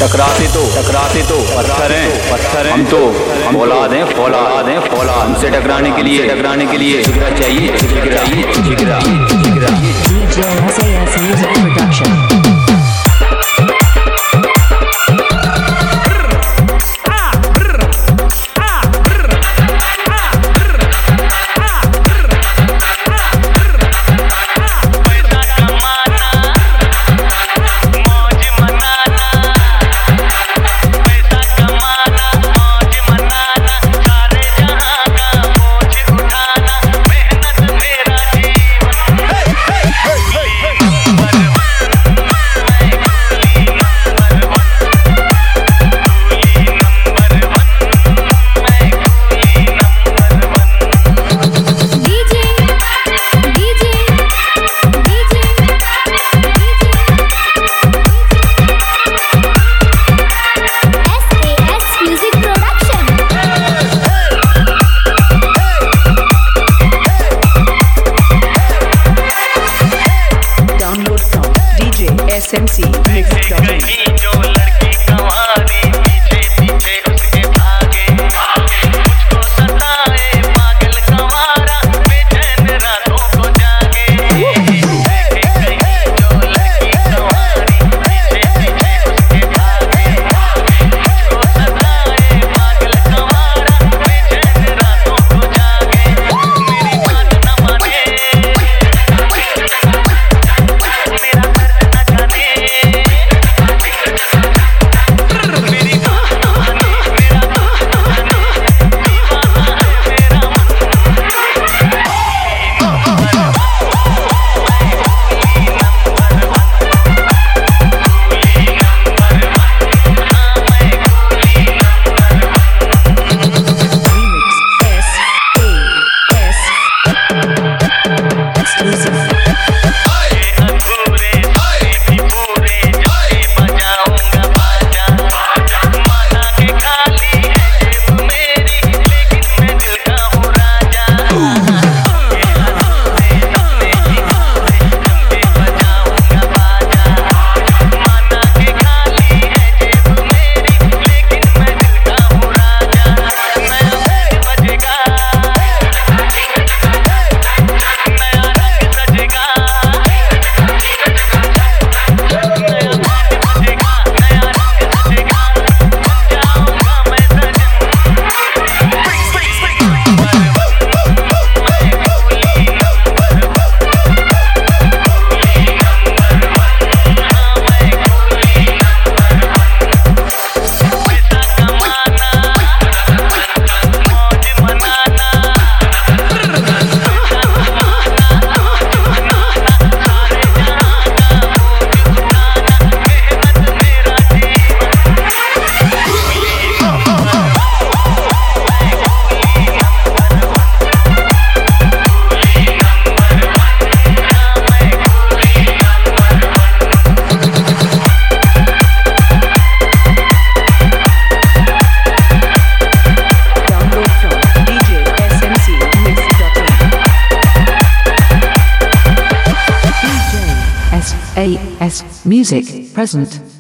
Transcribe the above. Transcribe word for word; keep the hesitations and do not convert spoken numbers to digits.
टकराते तो टकराते तो पत्थर हैं पत्थर हैं हम तो हम फौलाद हैं फौलाद हैं फौलाद हमसे टकराने के लिए टकराने के लिए जिगरा चाहिए जिगरा चाहिए जिगरा जिगरा D J S A S Music Production. S M C Mix Dot A S Music present.